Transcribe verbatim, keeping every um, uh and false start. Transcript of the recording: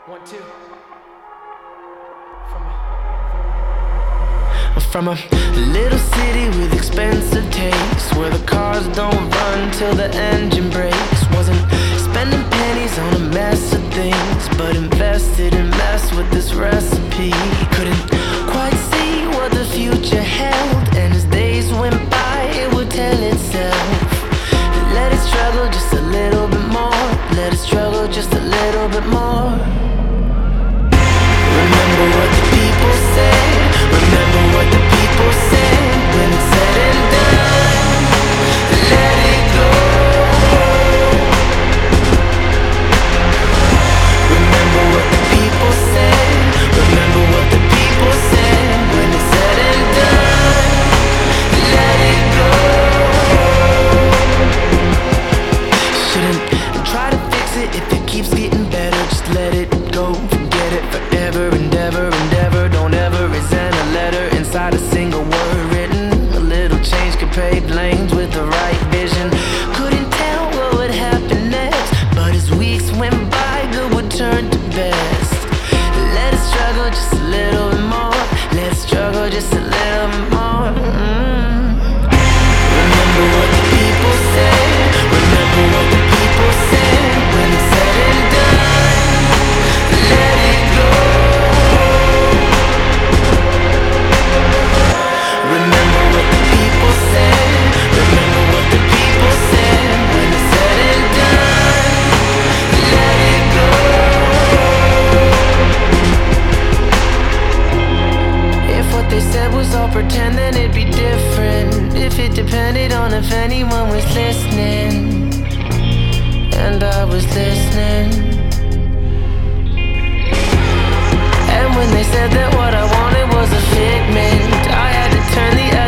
One, two. From a, from a little city with expensive tastes, where the cars don't run till the engine breaks. Wasn't spending pennies on a mess of things, but invested in mess with this recipe. Couldn't quite see what the future held, and as days went by it would tell itself. Let it struggle just a little bit more. Let it struggle just a little bit more. Remember what the people say. Remember what the people say. When it's said and done, let it go. Remember what the people say. Remember what the people say. When it's said and done, let it go. Shouldn't try to fix it if it keeps getting better. Just let it go. Forget it forever and ever and ever. Don't ever resent a letter inside a single word written. A little change could pave lanes with the right vision. Couldn't tell what would happen next, but as weeks went by, good would turn to best. Let it struggle just a little bit more. Let it struggle just a little bit more. Mm. Remember what the people say. Remember what the people say. When it's said and done, let it go. Remember what the people say. Remember what the people say. When it's said and done, let it go. If what they said was all pretend, then it'd be different. If it depended on if anyone was listening, and I was listening. And when they said that what I wanted was a figment, I had to turn the